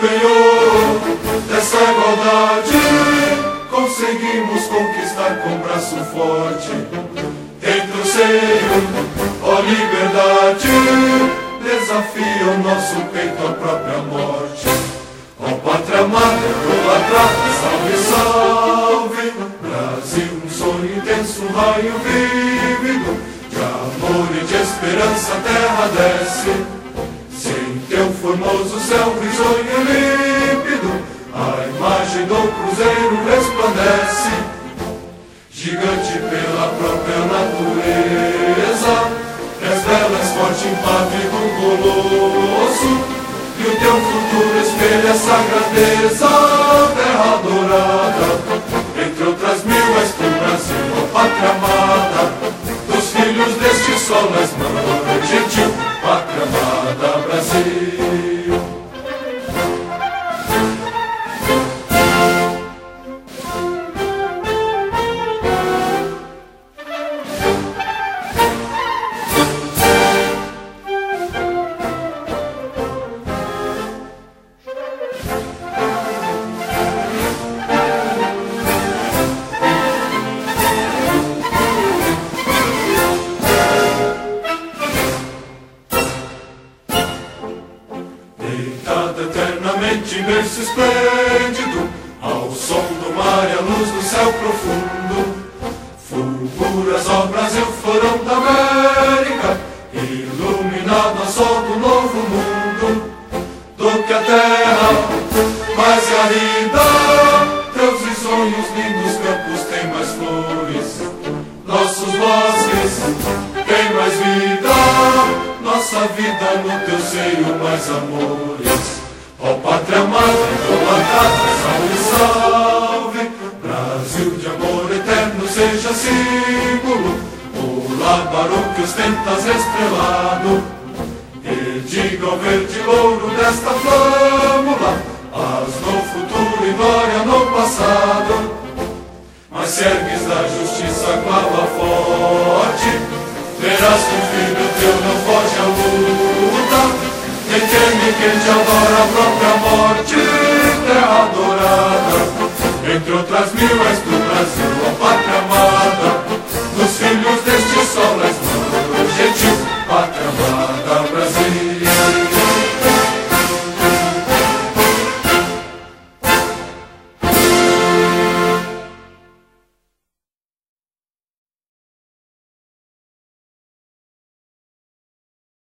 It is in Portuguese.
penhor dessa igualdade, conseguimos conquistar com braço forte. Dentro o seio, ó liberdade, desafia o nosso peito à própria morte. Ó pátria amada, idolatrada, salve, salve, Brasil, um sonho intenso, um raio vívido, de amor e de esperança a terra desce. Sem teu formoso céu risonho e límpido, a imagem do cruzeiro resplandece. Gigante pela própria natureza, és bela, és forte, impávido, colosso, e o teu futuro espelha essa grandeza, terra dourada. Entre outras mil és tu, Brasil, ó pátria amada, dos filhos deste sol és mãe gentil, pátria amada, Brasil. Deitada eternamente em berço esplêndido, ao som do mar e à luz do céu profundo, fulguras, ó Brasil, florão da América, iluminado a sol do novo mundo. Do que a terra mais arida, teus risonhos lindos campos têm mais flores, nossos bosques têm mais vida, nossa vida no teu seio mais amores. Ó pátria amada, idolatrada, salve, salve, Brasil de amor eterno seja símbolo, o labarão que ostentas estrelado, e diga ao verde louro desta flâmula, paz no futuro e glória no passado. Mas se ergues da justiça clava forte, verás que o filho teu não foge à luta, nem teme quem te adora a própria morte, terra adorada. Entre outras mil és tu, Brasil,